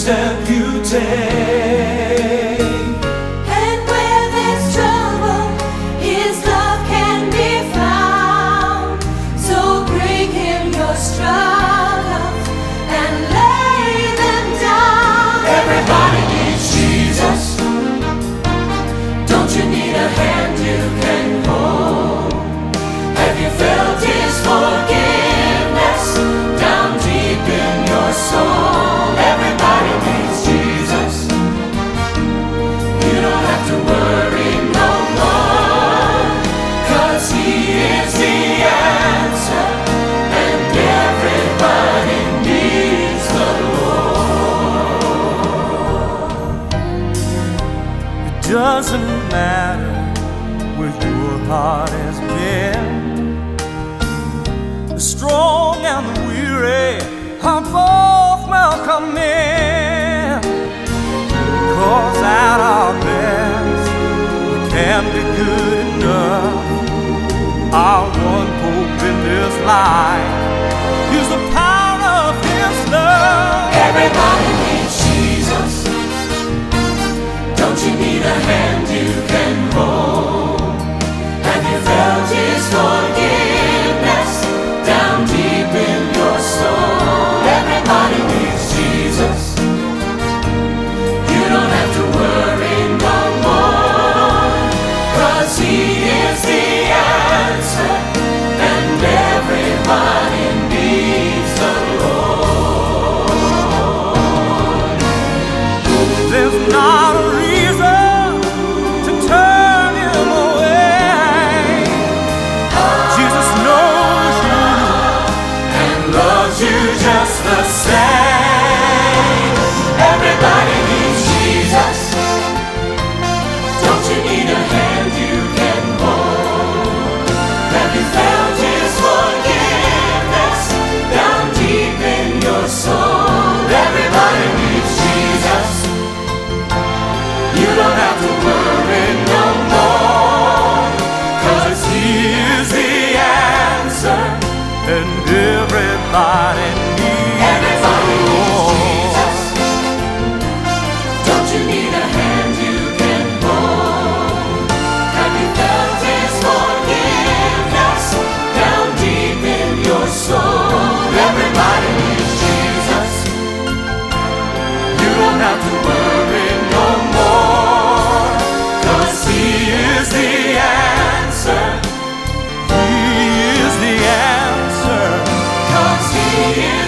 step you take. And where there's trouble, His love can be found. So bring Him your struggles and lay them down. Everybody needs Jesus. Don't you need a hand you can hold? Have you felt His forgiveness down deep in your soul? Everybody needs Jesus. You don't have to worry no more, 'cause He is the answer, and everybody needs the Lord. It doesn't matter where your heart has been. The strong and the weary are both welcome in. 'Cause at our best, we can be good enough. Our one hope in this life is the power of His love. Everybody needs Jesus. Don't you need a hand you can hold? Have you felt His forgiveness down deep in your soul? Everybody needs Jesus. You don't have to worry no more, 'cause He is the answer, and everybody needs the Lord. There's not a reason to turn Him away. Jesus knows you and loves you just the same. Everybody needs Jesus. Don't you need a hand you can hold? Have you felt His forgiveness down deep in your soul? Everybody needs Jesus. You don't have to worry no more, 'cause He is the answer, and everybody needs the Lord. Don't you need a hand you can hold? Have you felt His forgiveness down deep in your soul? Everybody needs Jesus. You don't have to worry no more, 'cause He is the answer. He is the answer, 'cause He is